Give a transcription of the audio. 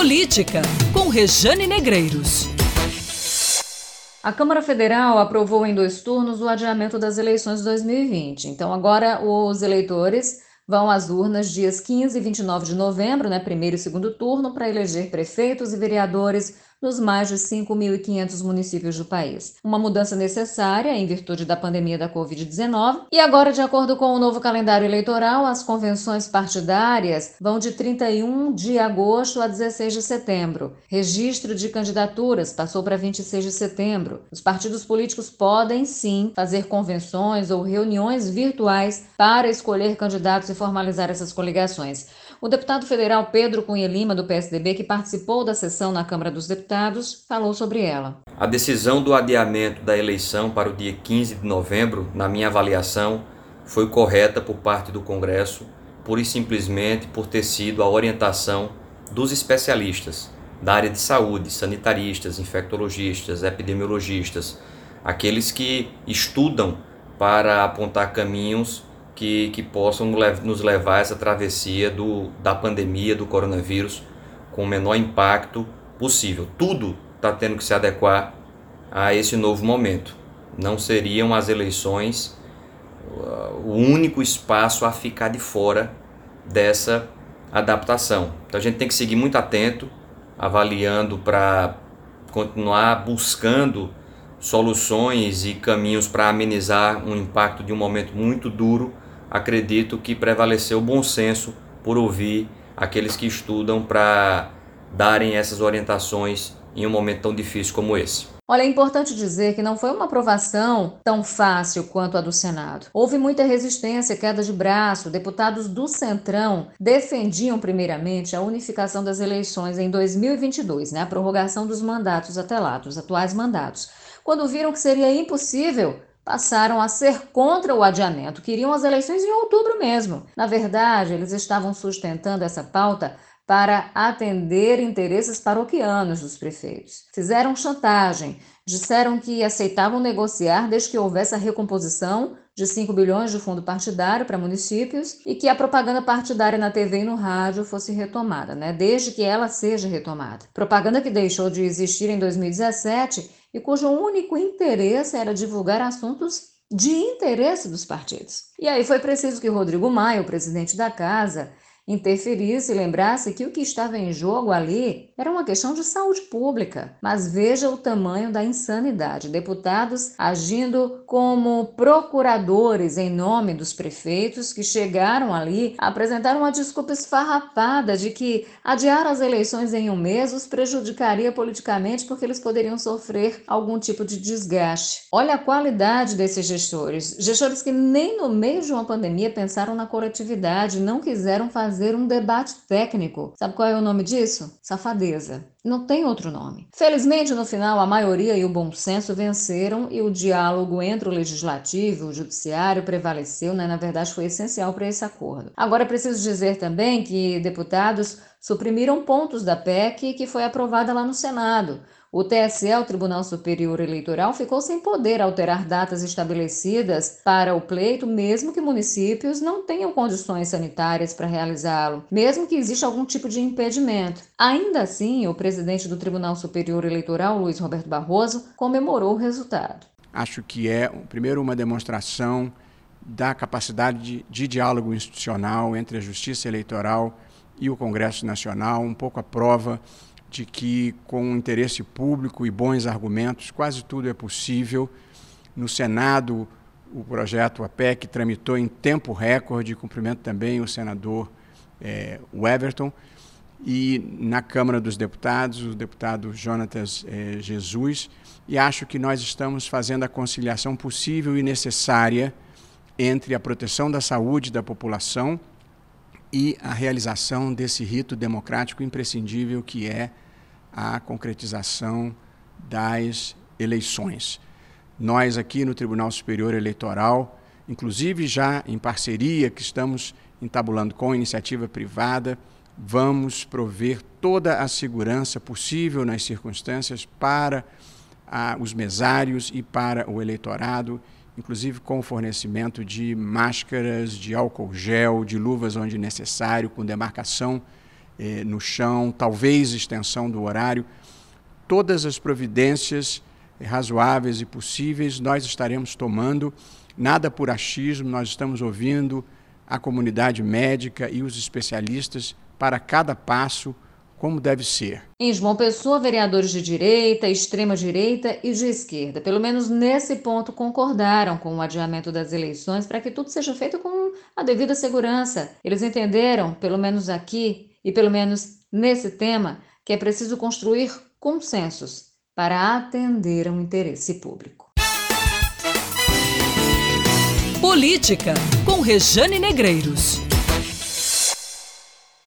Política, com Rejane Negreiros. A Câmara Federal aprovou em 2 turnos o adiamento das eleições de 2020. Então, agora os eleitores vão às urnas dias 15 e 29 de novembro, primeiro e segundo turno, para eleger prefeitos e vereadores nos mais de 5.500 municípios do país. Uma mudança necessária em virtude da pandemia da Covid-19. E agora, de acordo com o novo calendário eleitoral, as convenções partidárias vão de 31 de agosto a 16 de setembro. Registro de candidaturas passou para 26 de setembro. Os partidos políticos podem, sim, fazer convenções ou reuniões virtuais para escolher candidatos e formalizar essas coligações. O deputado federal Pedro Cunha Lima, do PSDB, que participou da sessão na Câmara dos Deputados, falou sobre ela. A decisão do adiamento da eleição para o dia 15 de novembro, na minha avaliação, foi correta por parte do Congresso, pura e simplesmente por ter sido a orientação dos especialistas da área de saúde, sanitaristas, infectologistas, epidemiologistas, aqueles que estudam para apontar caminhos que possam nos levar a essa travessia da pandemia do coronavírus com o menor impacto possível. Tudo está tendo que se adequar a esse novo momento. Não seriam as eleições o único espaço a ficar de fora dessa adaptação. Então a gente tem que seguir muito atento, avaliando para continuar buscando soluções e caminhos para amenizar um impacto de um momento muito duro. Acredito que prevaleceu o bom senso por ouvir aqueles que estudam para darem essas orientações em um momento tão difícil como esse. Olha, é importante dizer que não foi uma aprovação tão fácil quanto a do Senado. Houve muita resistência, queda de braço. Deputados do Centrão defendiam primeiramente a unificação das eleições em 2022, a prorrogação dos mandatos até lá, dos atuais mandatos. Quando viram que seria impossível, passaram a ser contra o adiamento, queriam as eleições em outubro mesmo. Na verdade, eles estavam sustentando essa pauta para atender interesses paroquianos dos prefeitos. Fizeram chantagem, disseram que aceitavam negociar desde que houvesse a recomposição de 5 bilhões de fundo partidário para municípios e que a propaganda partidária na TV e no rádio fosse retomada, desde que ela seja retomada. Propaganda que deixou de existir em 2017 e cujo único interesse era divulgar assuntos de interesse dos partidos. E aí foi preciso que Rodrigo Maia, o presidente da casa, interferisse e lembrasse que o que estava em jogo ali era uma questão de saúde pública. Mas veja o tamanho da insanidade. Deputados agindo como procuradores em nome dos prefeitos que chegaram ali a apresentar uma desculpa esfarrapada de que adiar as eleições em um mês os prejudicaria politicamente porque eles poderiam sofrer algum tipo de desgaste. Olha a qualidade desses gestores. Gestores que nem no meio de uma pandemia pensaram na coletividade, não quiseram fazer um debate técnico. Sabe qual é o nome disso? Safadeza. Não tem outro nome. Felizmente, no final, a maioria e o bom senso venceram e o diálogo entre o legislativo e o judiciário prevaleceu, Na verdade, foi essencial para esse acordo. Agora, é preciso dizer também que deputados suprimiram pontos da PEC que foi aprovada lá no Senado. O TSE, o Tribunal Superior Eleitoral, ficou sem poder alterar datas estabelecidas para o pleito, mesmo que municípios não tenham condições sanitárias para realizá-lo, mesmo que exista algum tipo de impedimento. Ainda assim, o presidente do Tribunal Superior Eleitoral, Luiz Roberto Barroso, comemorou o resultado. Acho que é, primeiro, uma demonstração da capacidade de diálogo institucional entre a Justiça Eleitoral e o Congresso Nacional, um pouco a prova de que, com interesse público e bons argumentos, quase tudo é possível. No Senado, o projeto, a PEC, tramitou em tempo recorde, cumprimento também o senador Everton, e na Câmara dos Deputados, o deputado Jonatas Jesus, e acho que nós estamos fazendo a conciliação possível e necessária entre a proteção da saúde da população e a realização desse rito democrático imprescindível que é a concretização das eleições. Nós aqui no Tribunal Superior Eleitoral, inclusive já em parceria que estamos entabulando com a iniciativa privada, vamos prover toda a segurança possível nas circunstâncias para os mesários e para o eleitorado, inclusive com o fornecimento de máscaras, de álcool gel, de luvas onde necessário, com demarcação no chão, talvez extensão do horário. Todas as providências razoáveis e possíveis nós estaremos tomando, nada por achismo, nós estamos ouvindo a comunidade médica e os especialistas para cada passo como deve ser. Em João Pessoa, vereadores de direita, extrema-direita e de esquerda, pelo menos nesse ponto, concordaram com o adiamento das eleições para que tudo seja feito com a devida segurança. Eles entenderam, pelo menos aqui e pelo menos nesse tema, que é preciso construir consensos para atender a um interesse público. Política, com Rejane Negreiros.